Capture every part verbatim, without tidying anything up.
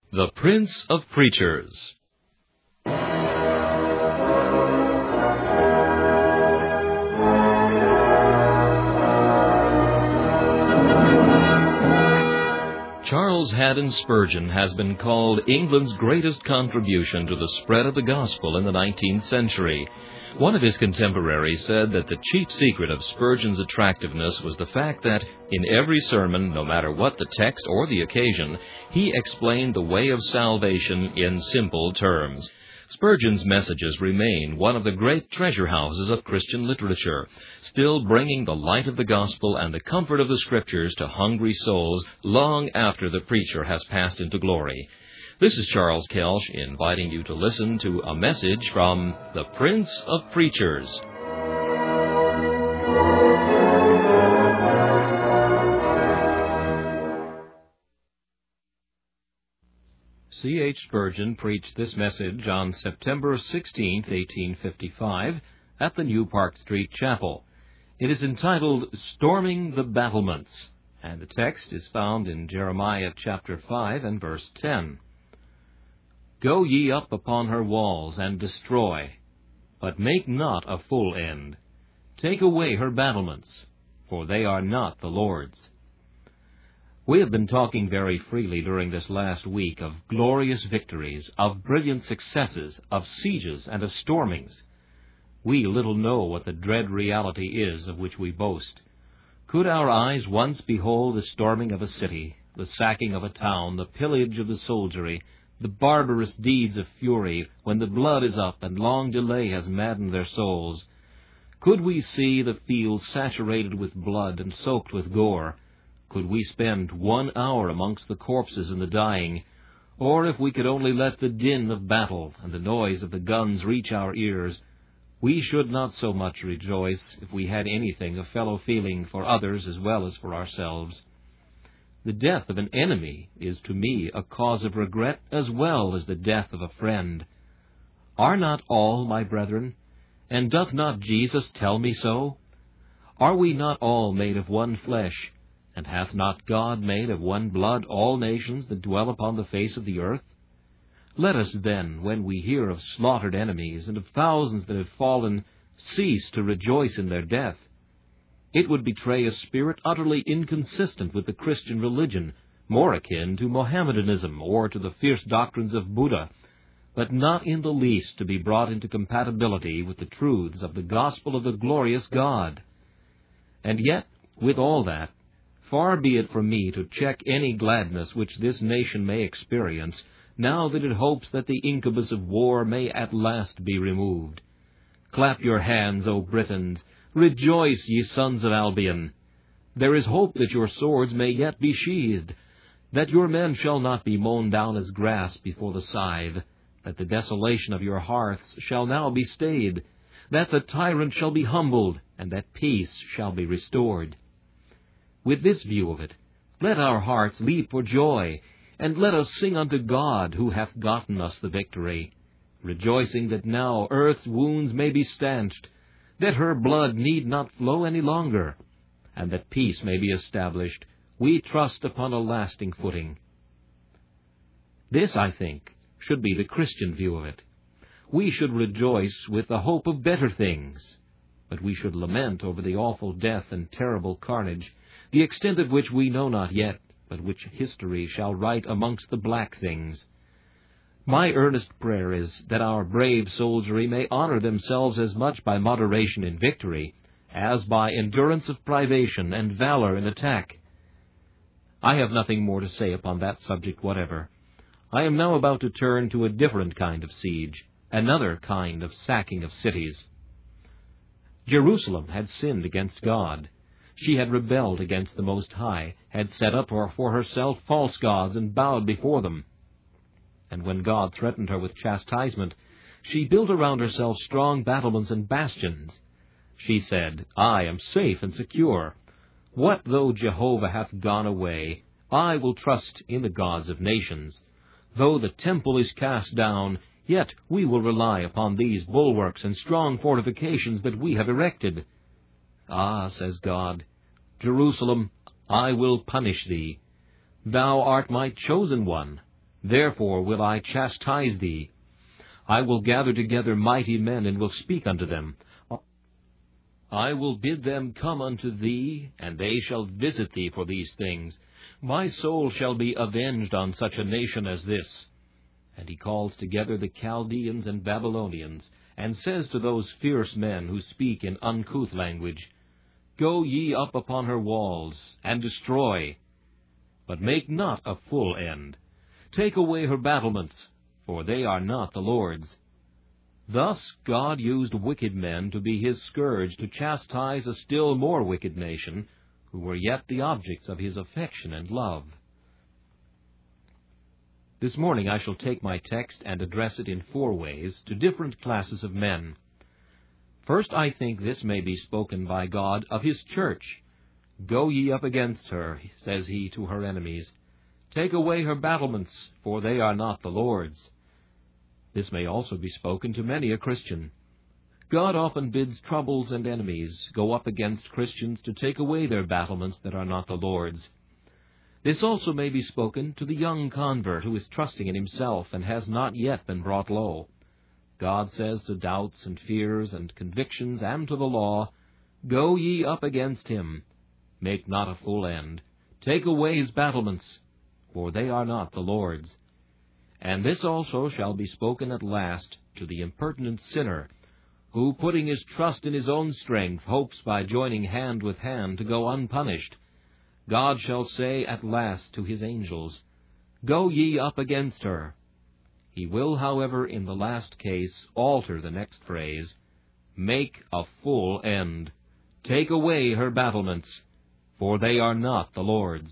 The Prince of Preachers. Charles Haddon Spurgeon has been called England's greatest contribution to the spread of the gospel in the nineteenth century. One of his contemporaries said that the chief secret of Spurgeon's attractiveness was the fact that, in every sermon, no matter what the text or the occasion, he explained the way of salvation in simple terms. Spurgeon's messages remain one of the great treasure houses of Christian literature, still bringing the light of the gospel and the comfort of the Scriptures to hungry souls long after the preacher has passed into glory. This is Charles Kelsch inviting you to listen to a message from the Prince of Preachers. C H Spurgeon preached this message on September sixteenth, eighteen fifty-five, at the New Park Street Chapel. It is entitled, Storming the Battlements, and the text is found in Jeremiah chapter five and verse ten. Go ye up upon her walls, and destroy, but make not a full end. Take away her battlements, for they are not the Lord's. We have been talking very freely during this last week of glorious victories, of brilliant successes, of sieges and of stormings. We little know what the dread reality is of which we boast. Could our eyes once behold the storming of a city, the sacking of a town, the pillage of the soldiery, the barbarous deeds of fury, when the blood is up and long delay has maddened their souls, could we see the fields saturated with blood and soaked with gore, could we spend one hour amongst the corpses and the dying, or if we could only let the din of battle and the noise of the guns reach our ears, we should not so much rejoice if we had anything of fellow feeling for others as well as for ourselves. The death of an enemy is to me a cause of regret as well as the death of a friend. Are not all, my brethren, and doth not Jesus tell me so? Are we not all made of one flesh, and hath not God made of one blood all nations that dwell upon the face of the earth? Let us then, when we hear of slaughtered enemies and of thousands that have fallen, cease to rejoice in their death. It would betray a spirit utterly inconsistent with the Christian religion, more akin to Mohammedanism or to the fierce doctrines of Buddha, but not in the least to be brought into compatibility with the truths of the gospel of the glorious God. And yet, with all that, far be it from me to check any gladness which this nation may experience, now that it hopes that the incubus of war may at last be removed. Clap your hands, O Britons! Rejoice, ye sons of Albion! There is hope that your swords may yet be sheathed, that your men shall not be mown down as grass before the scythe, that the desolation of your hearths shall now be stayed, that the tyrant shall be humbled, and that peace shall be restored. With this view of it, let our hearts leap for joy, and let us sing unto God, who hath gotten us the victory, rejoicing that now earth's wounds may be stanched, that her blood need not flow any longer, and that peace may be established, we trust upon a lasting footing. This, I think, should be the Christian view of it. We should rejoice with the hope of better things, but we should lament over the awful death and terrible carnage, the extent of which we know not yet, but which history shall write amongst the black things. My earnest prayer is that our brave soldiery may honor themselves as much by moderation in victory as by endurance of privation and valor in attack. I have nothing more to say upon that subject whatever. I am now about to turn to a different kind of siege, another kind of sacking of cities. Jerusalem had sinned against God. She had rebelled against the Most High, had set up for herself false gods and bowed before them. And when God threatened her with chastisement, she built around herself strong battlements and bastions. She said, I am safe and secure. What though Jehovah hath gone away? I will trust in the gods of nations. Though the temple is cast down, yet we will rely upon these bulwarks and strong fortifications that we have erected. Ah, says God, Jerusalem, I will punish thee. Thou art my chosen one. Therefore will I chastise thee. I will gather together mighty men, and will speak unto them. I will bid them come unto thee, and they shall visit thee for these things. My soul shall be avenged on such a nation as this. And he calls together the Chaldeans and Babylonians, and says to those fierce men who speak in uncouth language, Go ye up upon her walls, and destroy, but make not a full end. Take away her battlements, for they are not the Lord's. Thus God used wicked men to be his scourge to chastise a still more wicked nation, who were yet the objects of his affection and love. This morning I shall take my text and address it in four ways to different classes of men. First, I think this may be spoken by God of his church. Go ye up against her, says he to her enemies. Take away her battlements, for they are not the Lord's. This may also be spoken to many a Christian. God often bids troubles and enemies go up against Christians to take away their battlements that are not the Lord's. This also may be spoken to the young convert who is trusting in himself and has not yet been brought low. God says to doubts and fears and convictions and to the law, Go ye up against him, make not a full end. Take away his battlements, for they are not the Lord's. And this also shall be spoken at last to the impertinent sinner, who, putting his trust in his own strength, hopes by joining hand with hand to go unpunished. God shall say at last to his angels, Go ye up against her. He will, however, in the last case, alter the next phrase, Make a full end. Take away her battlements, for they are not the Lord's.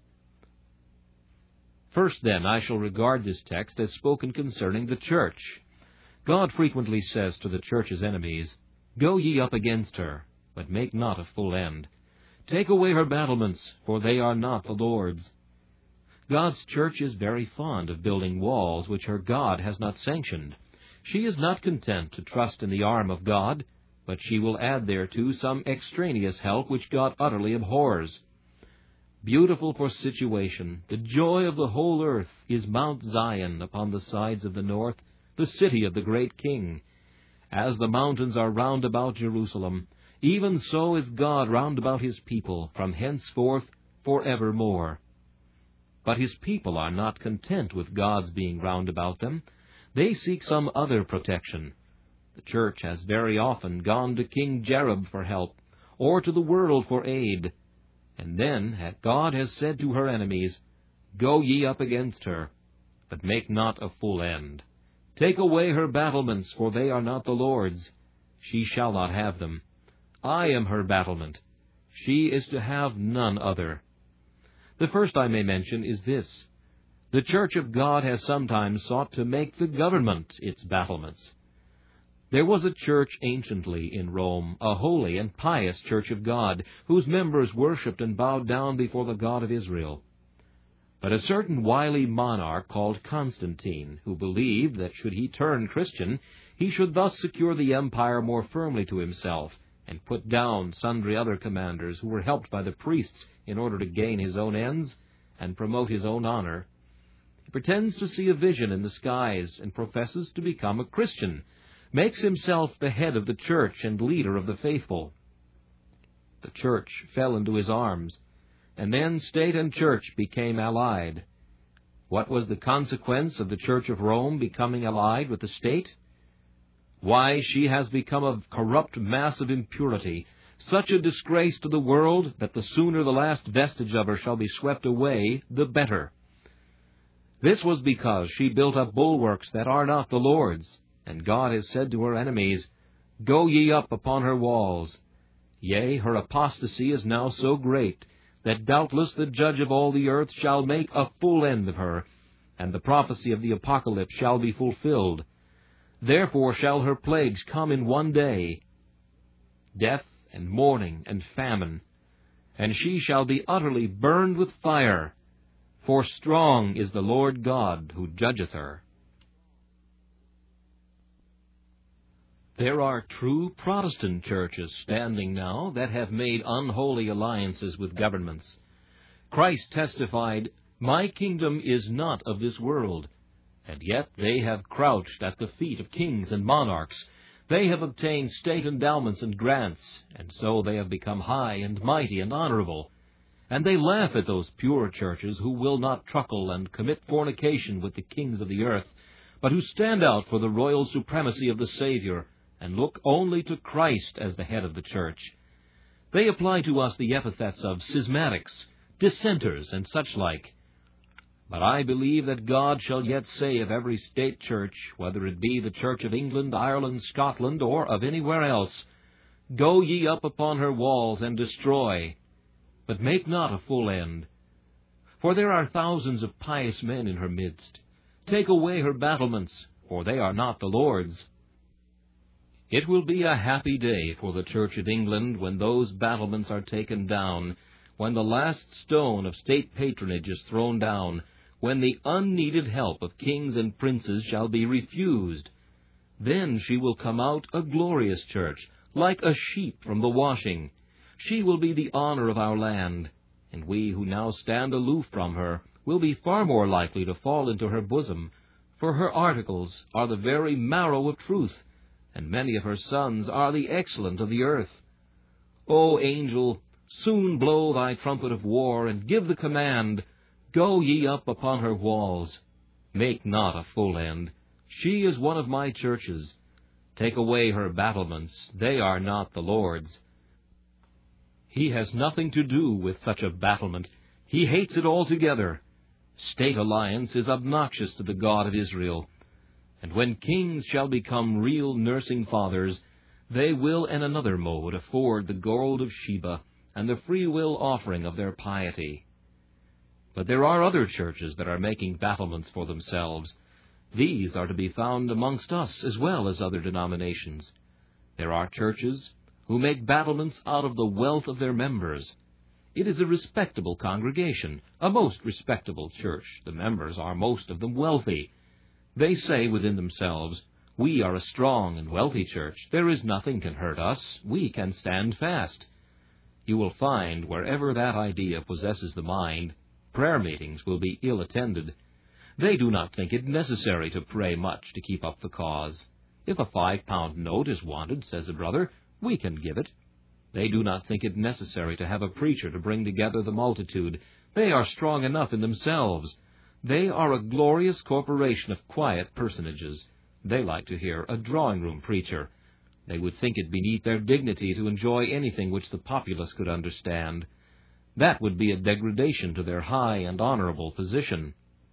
First, then, I shall regard this text as spoken concerning the church. God frequently says to the church's enemies, Go ye up against her, but make not a full end. Take away her battlements, for they are not the Lord's. God's church is very fond of building walls which her God has not sanctioned. She is not content to trust in the arm of God, but she will add thereto some extraneous help which God utterly abhors. Beautiful for situation, the joy of the whole earth, is Mount Zion upon the sides of the north, the city of the great King. As the mountains are round about Jerusalem, even so is God round about his people, from henceforth for evermore. But his people are not content with God's being round about them. They seek some other protection. The church has very often gone to King Jerob for help, or to the world for aid. And then God has said to her enemies, Go ye up against her, but make not a full end. Take away her battlements, for they are not the Lord's. She shall not have them. I am her battlement. She is to have none other. The first I may mention is this. The church of God has sometimes sought to make the government its battlements. There was a church anciently in Rome, a holy and pious church of God, whose members worshipped and bowed down before the God of Israel. But a certain wily monarch called Constantine, who believed that should he turn Christian, he should thus secure the empire more firmly to himself, and put down sundry other commanders who were helped by the priests in order to gain his own ends and promote his own honor. He pretends to see a vision in the skies and professes to become a Christian, makes himself the head of the church and leader of the faithful. The church fell into his arms, and then state and church became allied. What was the consequence of the Church of Rome becoming allied with the state? Why, she has become a corrupt mass of impurity, such a disgrace to the world that the sooner the last vestige of her shall be swept away, the better. This was because she built up bulwarks that are not the Lord's, and God has said to her enemies, Go ye up upon her walls. Yea, her apostasy is now so great, that doubtless the judge of all the earth shall make a full end of her, and the prophecy of the Apocalypse shall be fulfilled. Therefore shall her plagues come in one day, death and mourning and famine, and she shall be utterly burned with fire, for strong is the Lord God who judgeth her. There are true Protestant churches standing now that have made unholy alliances with governments. Christ testified, My kingdom is not of this world. And yet they have crouched at the feet of kings and monarchs. They have obtained state endowments and grants, and so they have become high and mighty and honorable. And they laugh at those pure churches who will not truckle and commit fornication with the kings of the earth, but who stand out for the royal supremacy of the Savior, and look only to Christ as the head of the church. They apply to us the epithets of schismatics, dissenters, and such like. But I believe that God shall yet say of every state church, whether it be the Church of England, Ireland, Scotland, or of anywhere else, Go ye up upon her walls, and destroy, but make not a full end. For there are thousands of pious men in her midst. Take away her battlements, for they are not the Lord's. It will be a happy day for the Church of England when those battlements are taken down, when the last stone of state patronage is thrown down, when the unneeded help of kings and princes shall be refused. Then she will come out a glorious church, like a sheep from the washing. She will be the honor of our land, and we who now stand aloof from her will be far more likely to fall into her bosom, for her articles are the very marrow of truth, and many of her sons are the excellent of the earth. O angel, soon blow thy trumpet of war, and give the command, Go ye up upon her walls. Make not a full end. She is one of my churches. Take away her battlements. They are not the Lord's. He has nothing to do with such a battlement. He hates it altogether. State alliance is obnoxious to the God of Israel. And when kings shall become real nursing fathers, they will in another mode afford the gold of Sheba and the free will offering of their piety. But there are other churches that are making battlements for themselves. These are to be found amongst us as well as other denominations. There are churches who make battlements out of the wealth of their members. It is a respectable congregation, a most respectable church. The members are most of them wealthy. They say within themselves, We are a strong and wealthy church. There is nothing can hurt us. We can stand fast. You will find wherever that idea possesses the mind, prayer meetings will be ill attended. They do not think it necessary to pray much to keep up the cause. If a five-pound note is wanted, says a brother, we can give it. They do not think it necessary to have a preacher to bring together the multitude. They are strong enough in themselves. They are a glorious corporation of quiet personages. They like to hear a drawing-room preacher. They would think it beneath their dignity to enjoy anything which the populace could understand. That would be a degradation to their high and honorable position.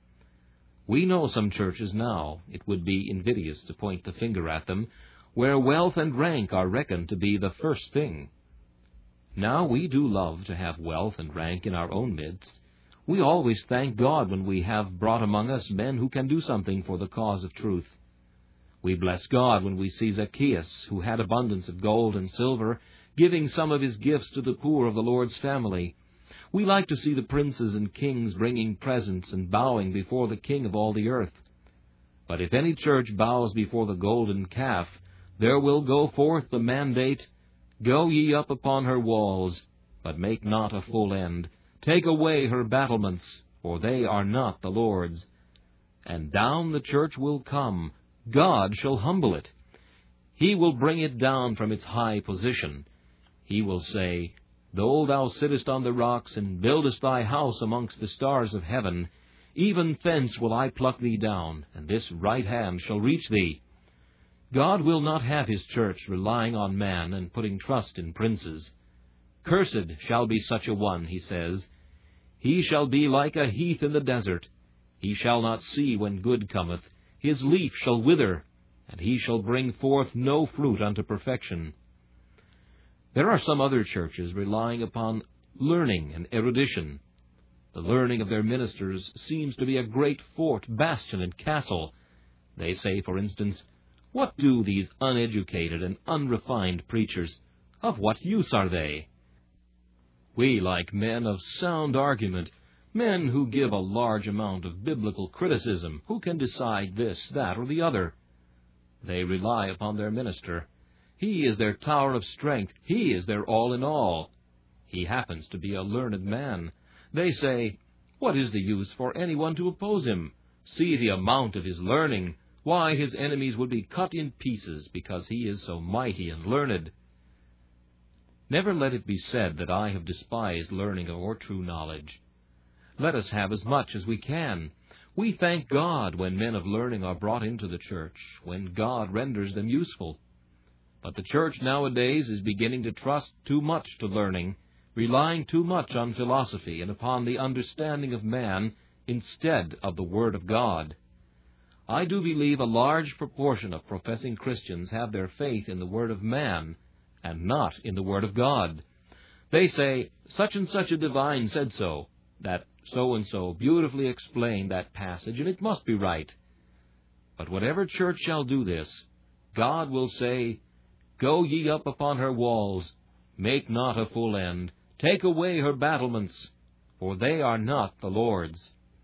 We know some churches now, it would be invidious to point the finger at them, where wealth and rank are reckoned to be the first thing. Now we do love to have wealth and rank in our own midst. We always thank God when we have brought among us men who can do something for the cause of truth. We bless God when we see Zacchaeus, who had abundance of gold and silver, giving some of his gifts to the poor of the Lord's family. We like to see the princes and kings bringing presents and bowing before the King of all the earth. But if any church bows before the golden calf, there will go forth the mandate, Go ye up upon her walls, but make not a full end. Take away her battlements, for they are not the Lord's. And down the church will come. God shall humble it. He will bring it down from its high position. He will say, Though thou sittest on the rocks, and buildest thy house amongst the stars of heaven, even thence will I pluck thee down, and this right hand shall reach thee. God will not have his church relying on man and putting trust in princes. Cursed shall be such a one, he says. He shall be like a heath in the desert. He shall not see when good cometh. His leaf shall wither, and he shall bring forth no fruit unto perfection. There are some other churches relying upon learning and erudition. The learning of their ministers seems to be a great fort, bastion, and castle. They say, for instance, What do these uneducated and unrefined preachers? Of what use are they? We like men of sound argument, men who give a large amount of biblical criticism, who can decide this, that, or the other. They rely upon their minister. He is their tower of strength. He is their all in all. He happens to be a learned man. They say, What is the use for anyone to oppose him? See the amount of his learning. Why, his enemies would be cut in pieces, because he is so mighty and learned. Never let it be said that I have despised learning or true knowledge. Let us have as much as we can. We thank God when men of learning are brought into the church, when God renders them useful. But the church nowadays is beginning to trust too much to learning, relying too much on philosophy and upon the understanding of man instead of the Word of God. I do believe a large proportion of professing Christians have their faith in the word of man, and not in the Word of God. They say, such and such a divine said so, that so-and-so beautifully explained that passage, and it must be right. But whatever church shall do this, God will say, Go ye up upon her walls, make not a full end, take away her battlements, for they are not the Lord's.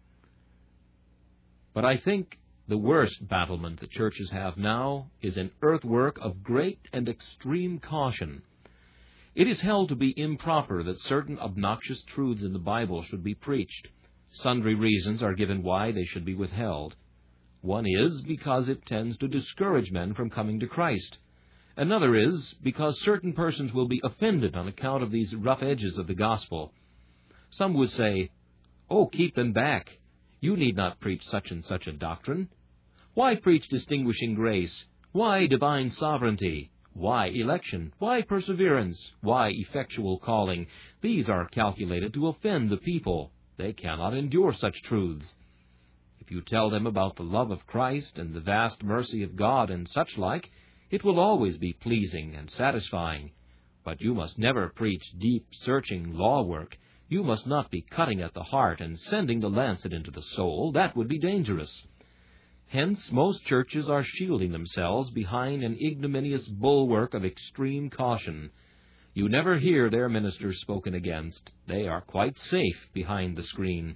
But I think the worst battlement the churches have now is an earthwork of great and extreme caution. It is held to be improper that certain obnoxious truths in the Bible should be preached. Sundry reasons are given why they should be withheld. One is because it tends to discourage men from coming to Christ. Another is because certain persons will be offended on account of these rough edges of the gospel. Some would say, "Oh, keep them back. You need not preach such and such a doctrine. Why preach distinguishing grace? Why divine sovereignty? Why election? Why perseverance? Why effectual calling? These are calculated to offend the people. They cannot endure such truths." If you tell them about the love of Christ and the vast mercy of God and such like, it will always be pleasing and satisfying. But you must never preach deep, searching law work. You must not be cutting at the heart and sending the lancet into the soul. That would be dangerous. Hence, most churches are shielding themselves behind an ignominious bulwark of extreme caution. You never hear their ministers spoken against. They are quite safe behind the screen.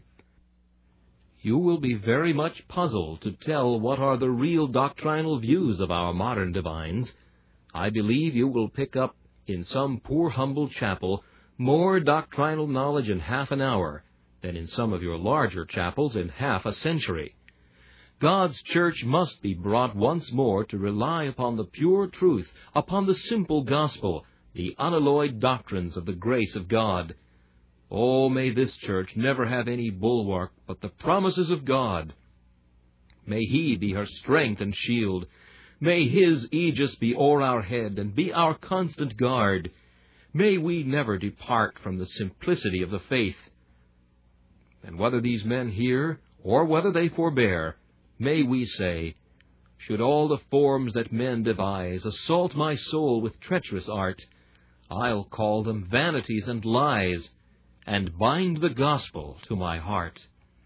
You will be very much puzzled to tell what are the real doctrinal views of our modern divines. I believe you will pick up in some poor humble chapel more doctrinal knowledge in half an hour than in some of your larger chapels in half a century. God's church must be brought once more to rely upon the pure truth, upon the simple gospel, the unalloyed doctrines of the grace of God. Oh, may this church never have any bulwark but the promises of God. May He be her strength and shield. May His aegis be o'er our head and be our constant guard. May we never depart from the simplicity of the faith. And whether these men hear, or whether they forbear, may we say, should all the forms that men devise assault my soul with treacherous art, I'll call them vanities and lies, and bind the gospel to my heart.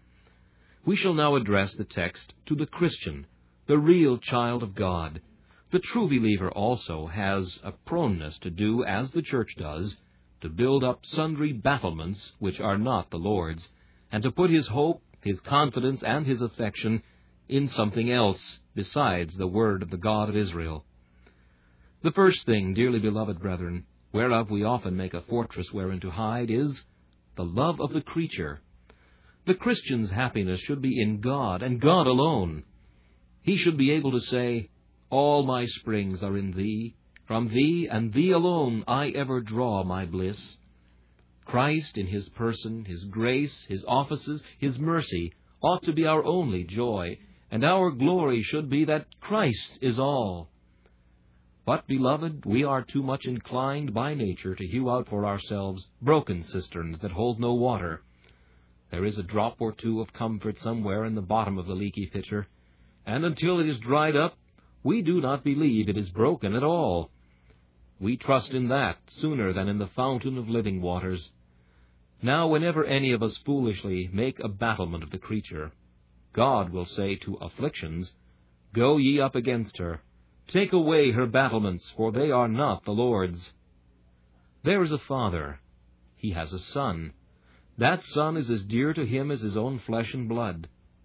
We shall now address the text to the Christian, the real child of God. The true believer also has a proneness to do as the church does, to build up sundry battlements which are not the Lord's, and to put his hope, his confidence, and his affection in something else besides the word of the God of Israel. The first thing, dearly beloved brethren, whereof we often make a fortress wherein to hide, is the love of the creature. The Christian's happiness should be in God, and God alone. He should be able to say, all my springs are in Thee. From Thee and Thee alone I ever draw my bliss. Christ in His person, His grace, His offices, His mercy ought to be our only joy, and our glory should be that Christ is all. But, beloved, we are too much inclined by nature to hew out for ourselves broken cisterns that hold no water. There is a drop or two of comfort somewhere in the bottom of the leaky pitcher, and until it is dried up, we do not believe it is broken at all. We trust in that sooner than in the fountain of living waters. Now, whenever any of us foolishly make a battlement of the creature, God will say to afflictions, Go ye up against her. Take away her battlements, for they are not the Lord's. There is a father. He has a son. That son is as dear to him as his own flesh and blood.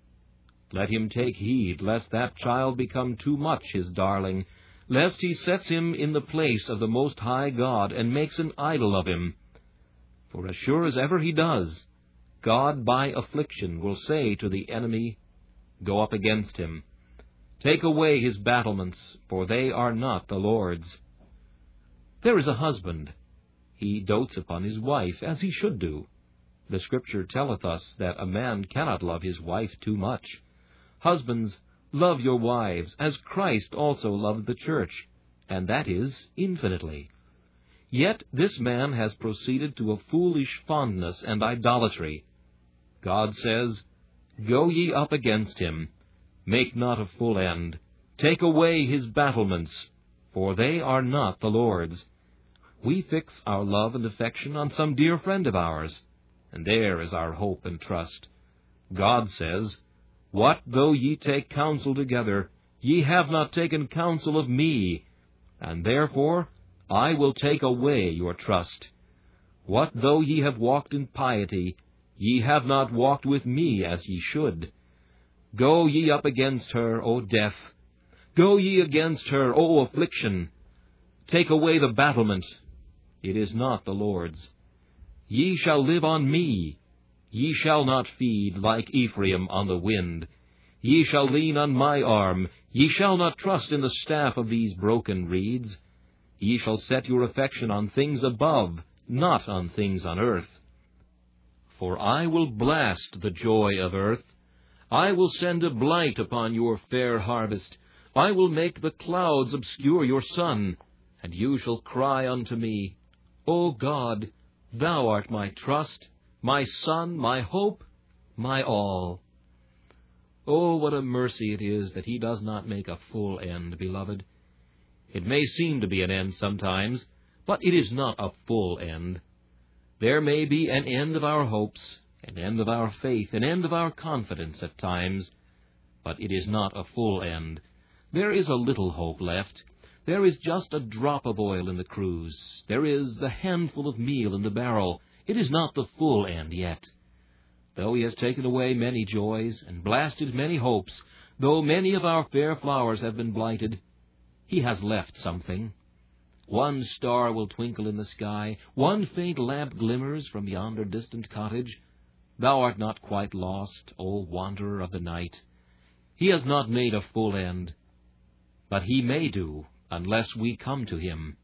Let him take heed lest that child become too much his darling, lest he sets him in the place of the Most High God and makes an idol of him. For as sure as ever he does, God by affliction will say to the enemy, Go up against him. Take away his battlements, for they are not the Lord's. There is a husband. He dotes upon his wife, as he should do. The Scripture telleth us that a man cannot love his wife too much. Husbands, love your wives, as Christ also loved the church, and that is infinitely. Yet this man has proceeded to a foolish fondness and idolatry. God says, Go ye up against him. Make not a full end. Take away his battlements, for they are not the Lord's. We fix our love and affection on some dear friend of ours, and there is our hope and trust. God says, What though ye take counsel together? Ye have not taken counsel of me, and therefore I will take away your trust. What though ye have walked in piety? Ye have not walked with me as ye should. Go ye up against her, O death. Go ye against her, O affliction. Take away the battlement. It is not the Lord's. Ye shall live on me. Ye shall not feed like Ephraim on the wind. Ye shall lean on my arm. Ye shall not trust in the staff of these broken reeds. Ye shall set your affection on things above, not on things on earth. For I will blast the joy of earth. I will send a blight upon your fair harvest. I will make the clouds obscure your sun, and you shall cry unto me, O God, thou art my trust, my sun, my hope, my all. Oh, what a mercy it is that he does not make a full end, beloved. It may seem to be an end sometimes, but it is not a full end. There may be an end of our hopes, an end of our faith, an end of our confidence at times, but it is not a full end. There is a little hope left. There is just a drop of oil in the cruse. There is the handful of meal in the barrel. It is not the full end yet. Though he has taken away many joys and blasted many hopes, though many of our fair flowers have been blighted, he has left something. One star will twinkle in the sky, one faint lamp glimmers from yonder distant cottage. Thou art not quite lost, O wanderer of the night. He has not made a full end, but he may do, unless we come to him.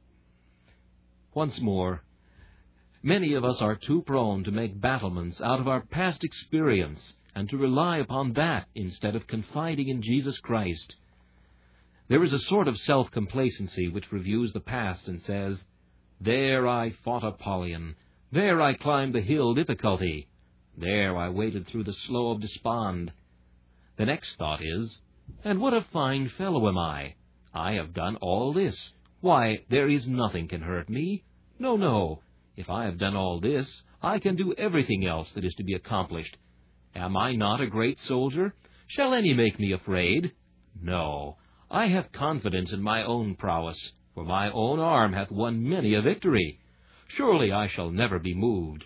Once more, many of us are too prone to make battlements out of our past experience and to rely upon that instead of confiding in Jesus Christ. There is a sort of self-complacency which reviews the past and says, There I fought Apollyon. There I climbed the hill difficulty. There I waded through the slough of despond. The next thought is, And what a fine fellow am I! I have done all this. Why, there is nothing can hurt me. No, no. If I have done all this, I can do everything else that is to be accomplished. Am I not a great soldier? Shall any make me afraid? No. I have confidence in my own prowess, for my own arm hath won many a victory. Surely I shall never be moved.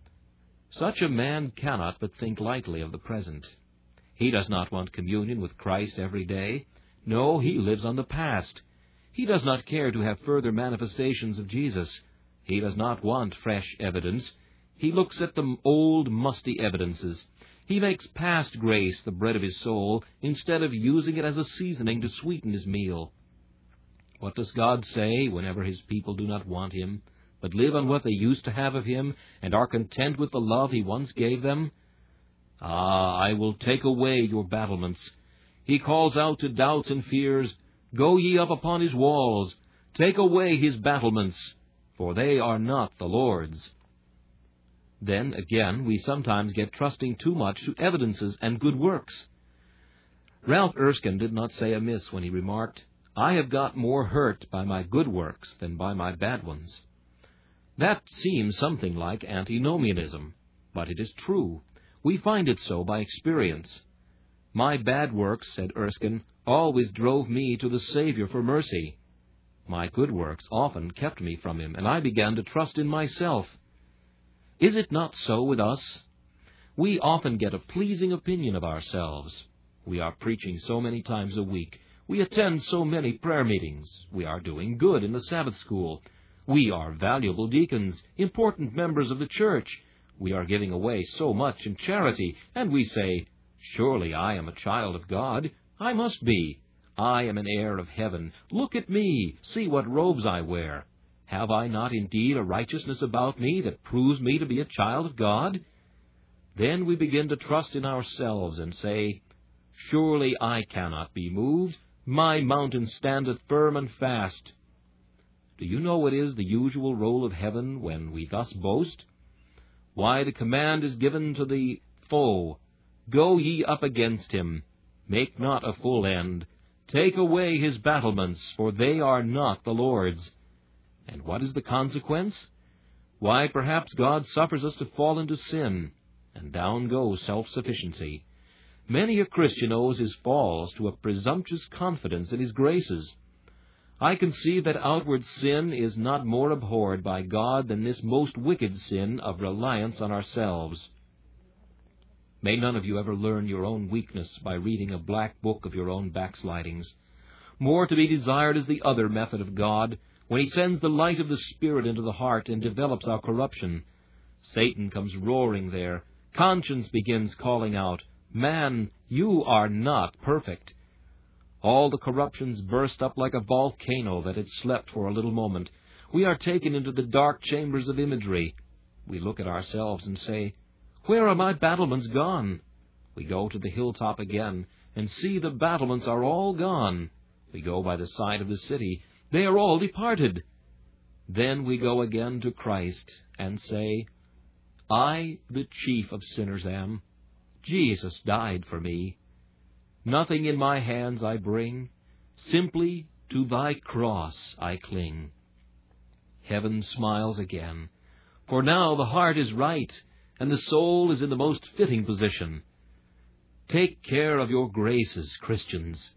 Such a man cannot but think lightly of the present. He does not want communion with Christ every day. No, he lives on the past. He does not care to have further manifestations of Jesus. He does not want fresh evidence. He looks at the old, musty evidences. He makes past grace the bread of his soul, instead of using it as a seasoning to sweeten his meal. What does God say whenever his people do not want him, but live on what they used to have of him, and are content with the love he once gave them? Ah, I will take away your battlements. He calls out to doubts and fears, Go ye up upon his walls, take away his battlements, for they are not the Lord's. Then, again, we sometimes get trusting too much to evidences and good works. Ralph Erskine did not say amiss when he remarked, I have got more hurt by my good works than by my bad ones. That seems something like antinomianism, but it is true. We find it so by experience. My bad works, said Erskine, always drove me to the Savior for mercy. My good works often kept me from him, and I began to trust in myself. Is it not so with us? We often get a pleasing opinion of ourselves. We are preaching so many times a week. We attend so many prayer meetings. We are doing good in the Sabbath school. We are valuable deacons, important members of the church. We are giving away so much in charity, and we say, "Surely I am a child of God. I must be. I am an heir of heaven. Look at me. See what robes I wear. Have I not indeed a righteousness about me that proves me to be a child of God?" Then we begin to trust in ourselves and say, "Surely I cannot be moved. My mountain standeth firm and fast." Do you know what is the usual role of heaven when we thus boast? Why, the command is given to the foe, "Go ye up against him. Make not a full end. Take away his battlements, for they are not the Lord's." And what is the consequence? Why, perhaps God suffers us to fall into sin, and down goes self-sufficiency. Many a Christian owes his falls to a presumptuous confidence in his graces. I conceive that outward sin is not more abhorred by God than this most wicked sin of reliance on ourselves. May none of you ever learn your own weakness by reading a black book of your own backslidings. More to be desired is the other method of God, when he sends the light of the Spirit into the heart and develops our corruption. Satan comes roaring there. Conscience begins calling out, "Man, you are not perfect." All the corruptions burst up like a volcano that had slept for a little moment. We are taken into the dark chambers of imagery. We look at ourselves and say, "Where are my battlements gone?" We go to the hilltop again and see the battlements are all gone. We go by the side of the city. They are all departed. Then we go again to Christ and say, "I, the chief of sinners, am. Jesus died for me. Nothing in my hands I bring, simply to thy cross I cling." Heaven smiles again, for now the heart is right, and the soul is in the most fitting position. Take care of your graces, Christians.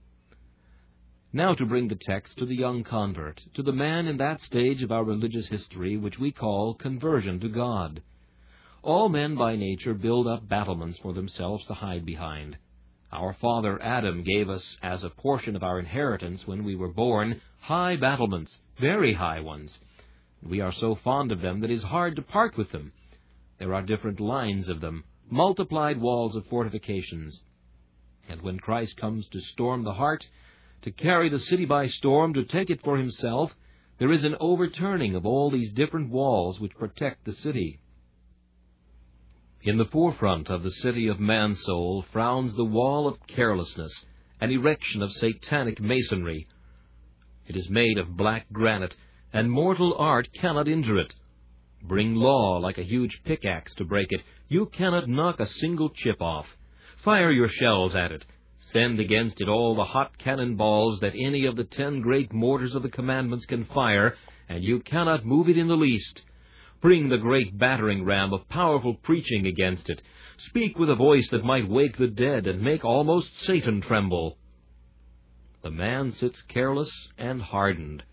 Now to bring the text to the young convert, to the man in that stage of our religious history which we call conversion to God. All men by nature build up battlements for themselves to hide behind. Our father Adam gave us, as a portion of our inheritance when we were born, high battlements, very high ones. We are so fond of them that it is hard to part with them. There are different lines of them, multiplied walls of fortifications. And when Christ comes to storm the heart, to carry the city by storm, to take it for himself, there is an overturning of all these different walls which protect the city. In the forefront of the city of man's soul frowns the wall of carelessness, an erection of satanic masonry. It is made of black granite, and mortal art cannot injure it. Bring law like a huge pickaxe to break it, you cannot knock a single chip off. Fire your shells at it. Send against it all the hot cannon balls that any of the ten great mortars of the commandments can fire, and you cannot move it in the least. Bring the great battering ram of powerful preaching against it. Speak with a voice that might wake the dead and make almost Satan tremble. The man sits careless and hardened.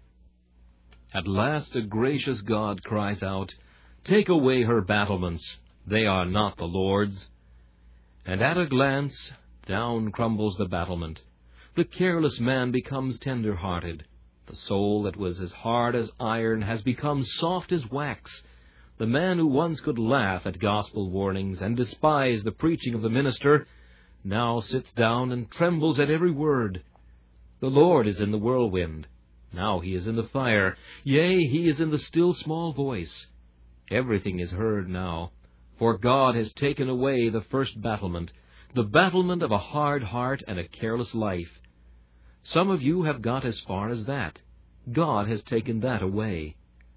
At last a gracious God cries out, "Take away her battlements, they are not the Lord's." And at a glance, down crumbles the battlement. The careless man becomes tender-hearted. The soul that was as hard as iron has become soft as wax. The man who once could laugh at gospel warnings and despise the preaching of the minister now sits down and trembles at every word. The Lord is in the whirlwind. Now he is in the fire. Yea, he is in the still small voice. Everything is heard now, for God has taken away the first battlement, the battlement of a hard heart and a careless life. Some of you have got as far as that. God has taken that away.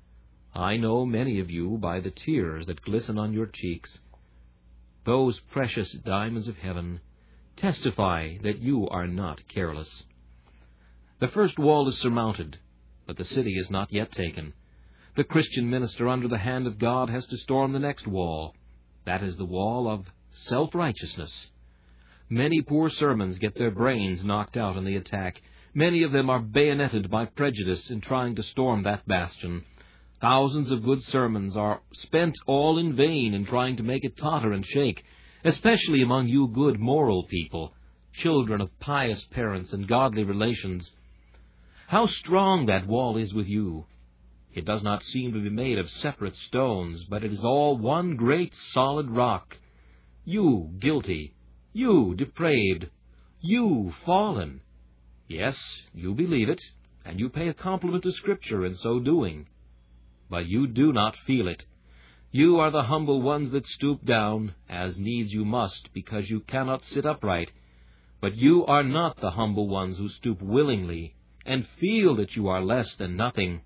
I know many of you by the tears that glisten on your cheeks. Those precious diamonds of heaven testify that you are not careless. The first wall is surmounted, but the city is not yet taken. The Christian minister under the hand of God has to storm the next wall. That is the wall of self-righteousness. Many poor sermons get their brains knocked out in the attack. Many of them are bayoneted by prejudice in trying to storm that bastion. Thousands of good sermons are spent all in vain in trying to make it totter and shake, especially among you good moral people, children of pious parents and godly relations. How strong that wall is with you! It does not seem to be made of separate stones, but it is all one great solid rock. You guilty, you depraved, you fallen. Yes, you believe it, and you pay a compliment to Scripture in so doing. But you do not feel it. You are the humble ones that stoop down, as needs you must, because you cannot sit upright. But you are not the humble ones who stoop willingly, and feel that you are less than nothing.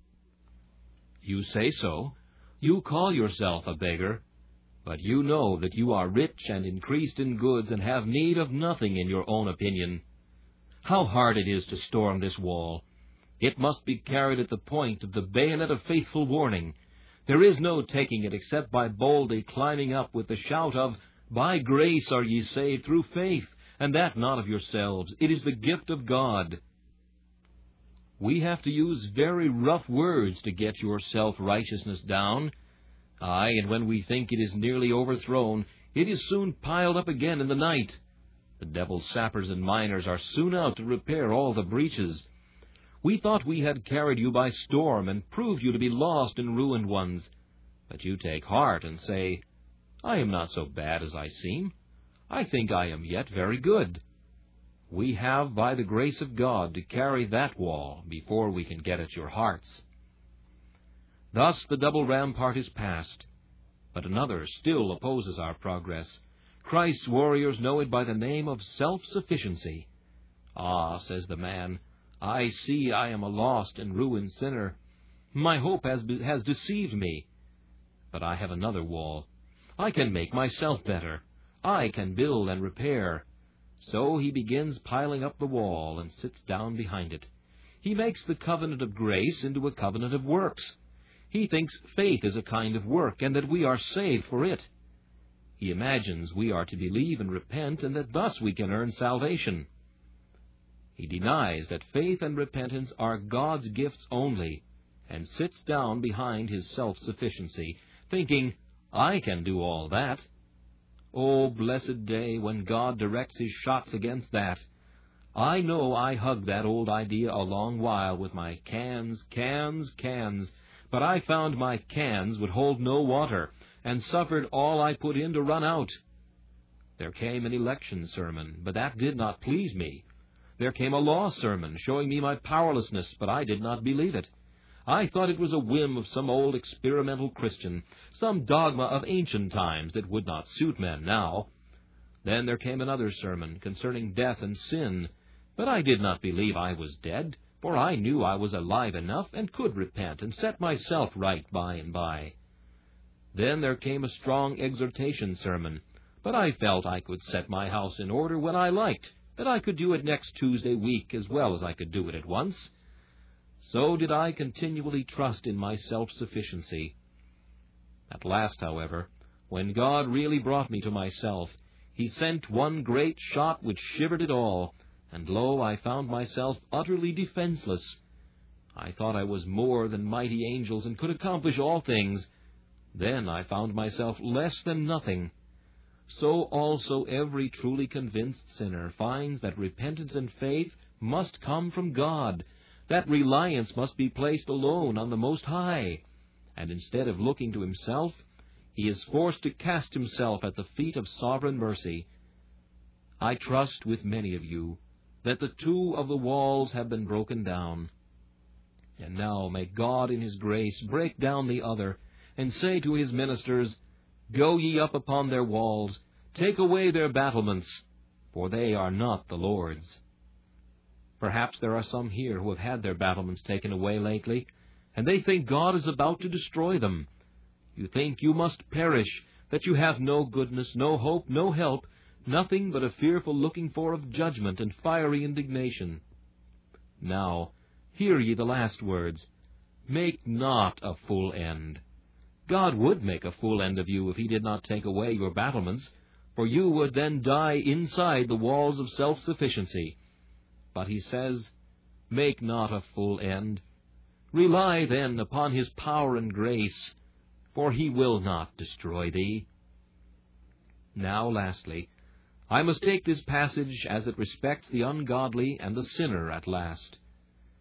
You say so. You call yourself a beggar. But you know that you are rich and increased in goods, and have need of nothing in your own opinion. How hard it is to storm this wall! It must be carried at the point of the bayonet of faithful warning. There is no taking it except by boldly climbing up with the shout of, "By grace are ye saved through faith, and that not of yourselves. It is the gift of God." We have to use very rough words to get your self-righteousness down. Aye, and when we think it is nearly overthrown, it is soon piled up again in the night. The devil's sappers and miners are soon out to repair all the breaches. We thought we had carried you by storm and proved you to be lost and ruined ones. But you take heart and say, "I am not so bad as I seem. I think I am yet very good." We have, by the grace of God, to carry that wall before we can get at your hearts. Thus the double rampart is passed, but another still opposes our progress. Christ's warriors know it by the name of self-sufficiency. "Ah," says the man, "I see I am a lost and ruined sinner. My hope has, has deceived me. But I have another wall. I can make myself better. I can build and repair." So he begins piling up the wall and sits down behind it. He makes the covenant of grace into a covenant of works. He thinks faith is a kind of work, and that we are saved for it. He imagines we are to believe and repent, and that thus we can earn salvation. He denies that faith and repentance are God's gifts only, and sits down behind his self-sufficiency, thinking, "I can do all that." Oh, blessed day when God directs his shots against that. I know I hugged that old idea a long while with my cans, cans, cans, but I found my cans would hold no water, and suffered all I put in to run out. There came an election sermon, but that did not please me. There came a law sermon showing me my powerlessness, but I did not believe it. I thought it was a whim of some old experimental Christian, some dogma of ancient times that would not suit men now. Then there came another sermon concerning death and sin, but I did not believe I was dead, for I knew I was alive enough and could repent and set myself right by and by. Then there came a strong exhortation sermon, but I felt I could set my house in order when I liked, that I could do it next Tuesday week as well as I could do it at once. So did I continually trust in my self-sufficiency. At last, however, when God really brought me to myself, he sent one great shot which shivered it all, and lo, I found myself utterly defenseless. I thought I was more than mighty angels and could accomplish all things. Then I found myself less than nothing. So also every truly convinced sinner finds that repentance and faith must come from God, that reliance must be placed alone on the Most High, and instead of looking to himself, he is forced to cast himself at the feet of sovereign mercy. I trust with many of you that the two of the walls have been broken down. And now may God in his grace break down the other, and say to his ministers, "Go ye up upon their walls, take away their battlements, for they are not the Lord's." Perhaps there are some here who have had their battlements taken away lately, and they think God is about to destroy them. You think you must perish, that you have no goodness, no hope, no help, nothing but a fearful looking for of judgment and fiery indignation. Now, hear ye the last words. Make not a full end. God would make a full end of you if he did not take away your battlements, for you would then die inside the walls of self-sufficiency. But he says, make not a full end. Rely then upon his power and grace, for he will not destroy thee. Now, lastly, I must take this passage as it respects the ungodly and the sinner at last.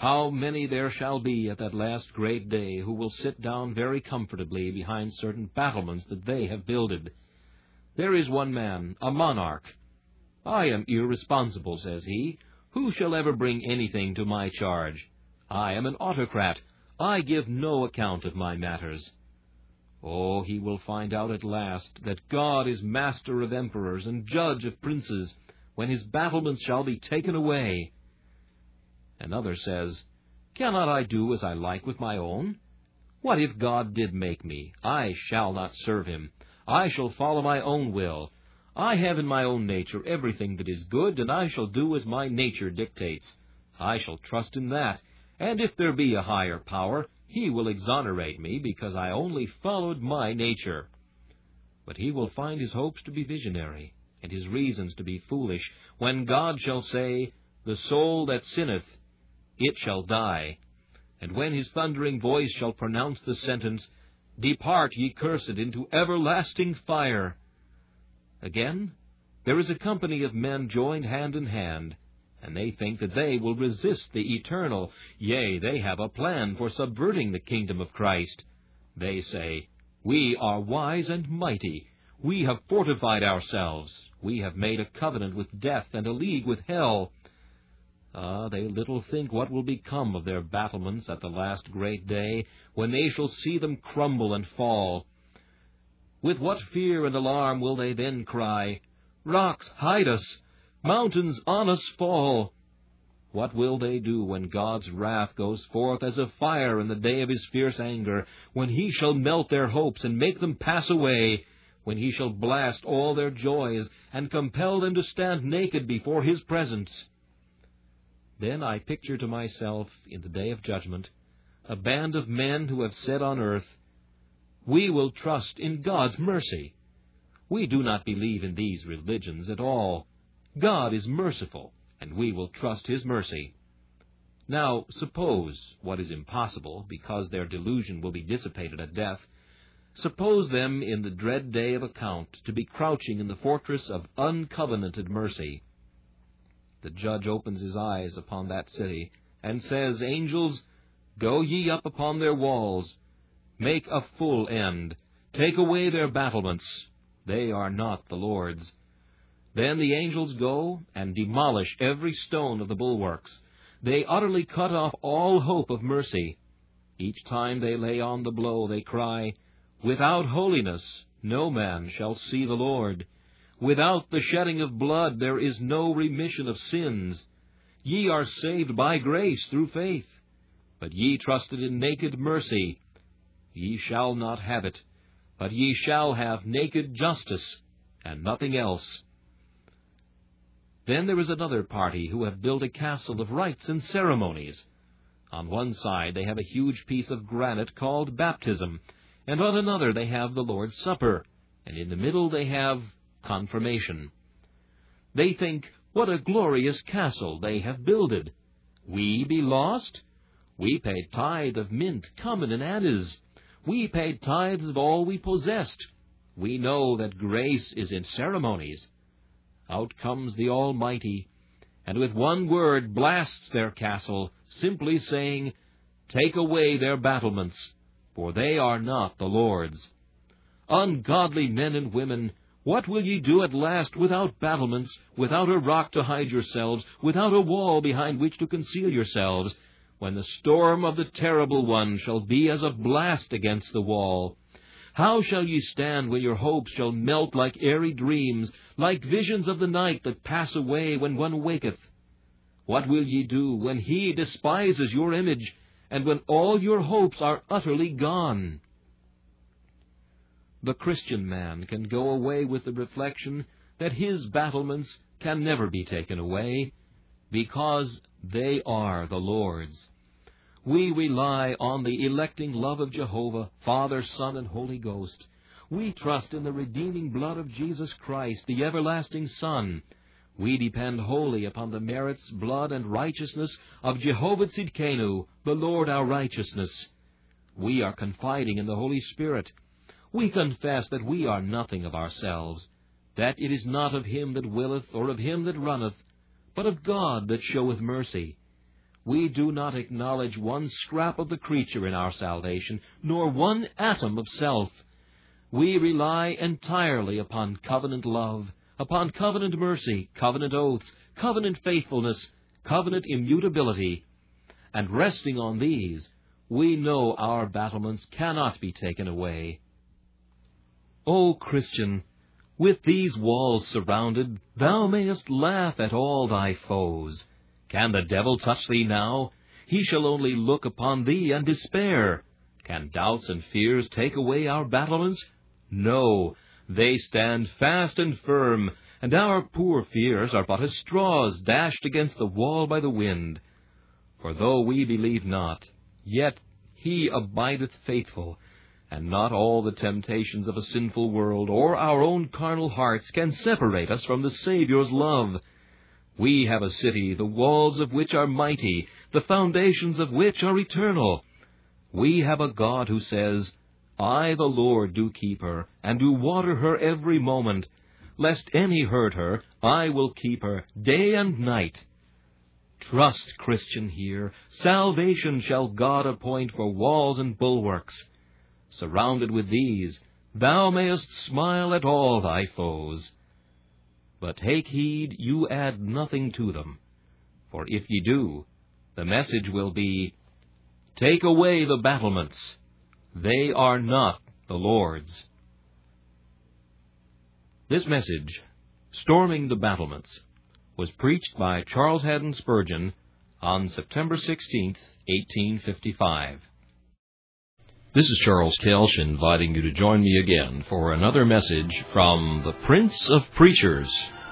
How many there shall be at that last great day who will sit down very comfortably behind certain battlements that they have builded. There is one man, a monarch. I am irresponsible, says he. Who shall ever bring anything to my charge? I am an autocrat. I give no account of my matters. Oh, he will find out at last that God is master of emperors and judge of princes, when his battlements shall be taken away. Another says, Cannot I do as I like with my own? What if God did make me? I shall not serve him. I shall follow my own will. I have in my own nature everything that is good, and I shall do as my nature dictates. I shall trust in that, and if there be a higher power, he will exonerate me, because I only followed my nature. But he will find his hopes to be visionary, and his reasons to be foolish, when God shall say, The soul that sinneth, it shall die. And when his thundering voice shall pronounce the sentence, Depart, ye cursed, into everlasting fire. Again, there is a company of men joined hand in hand, and they think that they will resist the eternal. Yea, they have a plan for subverting the kingdom of Christ. They say, We are wise and mighty. We have fortified ourselves. We have made a covenant with death and a league with hell. Ah, they little think what will become of their battlements at the last great day, when they shall see them crumble and fall. With what fear and alarm will they then cry, Rocks, hide us! Mountains, on us fall! What will they do when God's wrath goes forth as a fire in the day of his fierce anger, when he shall melt their hopes and make them pass away, when he shall blast all their joys and compel them to stand naked before his presence? Then I picture to myself, in the day of judgment, a band of men who have said on earth, We will trust in God's mercy. We do not believe in these religions at all. God is merciful, and we will trust his mercy. Now, suppose, what is impossible, because their delusion will be dissipated at death, suppose them in the dread day of account to be crouching in the fortress of uncovenanted mercy. The judge opens his eyes upon that city, and says, Angels, go ye up upon their walls. Make a full end. Take away their battlements. They are not the Lord's. Then the angels go and demolish every stone of the bulwarks. They utterly cut off all hope of mercy. Each time they lay on the blow, they cry, Without holiness no man shall see the Lord. Without the shedding of blood there is no remission of sins. Ye are saved by grace through faith. But ye trusted in naked mercy. Ye shall not have it, but ye shall have naked justice, and nothing else. Then there is another party who have built a castle of rites and ceremonies. On one side they have a huge piece of granite called baptism, and on another they have the Lord's Supper, and in the middle they have confirmation. They think, What a glorious castle they have builded! We be lost? We paid tithe of mint, cumin, and anise. We paid tithes of all we possessed. We know that grace is in ceremonies. Out comes the Almighty, and with one word blasts their castle, simply saying, Take away their battlements, for they are not the Lord's. Ungodly men and women, what will ye do at last without battlements, without a rock to hide yourselves, without a wall behind which to conceal yourselves, when the storm of the terrible one shall be as a blast against the wall? How shall ye stand when your hopes shall melt like airy dreams, like visions of the night that pass away when one waketh? What will ye do when he despises your image, and when all your hopes are utterly gone? The Christian man can go away with the reflection that his battlements can never be taken away, because they are the Lord's. We rely on the electing love of Jehovah, Father, Son, and Holy Ghost. We trust in the redeeming blood of Jesus Christ, the everlasting Son. We depend wholly upon the merits, blood, and righteousness of Jehovah Tzidkenu, the Lord our righteousness. We are confiding in the Holy Spirit. We confess that we are nothing of ourselves, that it is not of him that willeth or of him that runneth, but of God that showeth mercy. We do not acknowledge one scrap of the creature in our salvation, nor one atom of self. We rely entirely upon covenant love, upon covenant mercy, covenant oaths, covenant faithfulness, covenant immutability. And resting on these, we know our battlements cannot be taken away. O Christian, with these walls surrounded, thou mayest laugh at all thy foes. Can the devil touch thee now? He shall only look upon thee and despair. Can doubts and fears take away our battlements? No, they stand fast and firm, and our poor fears are but as straws dashed against the wall by the wind. For though we believe not, yet he abideth faithful, and not all the temptations of a sinful world or our own carnal hearts can separate us from the Saviour's love. We have a city, the walls of which are mighty, the foundations of which are eternal. We have a God who says, I, the Lord, do keep her, and do water her every moment. Lest any hurt her, I will keep her day and night. Trust, Christian, here. Salvation shall God appoint for walls and bulwarks. Surrounded with these, thou mayest smile at all thy foes. But take heed you add nothing to them. For if ye do, the message will be, Take away the battlements. They are not the Lord's. This message, Storming the Battlements, was preached by Charles Haddon Spurgeon on September sixteenth, eighteen fifty-five. This is Charles Kelsch inviting you to join me again for another message from the Prince of Preachers.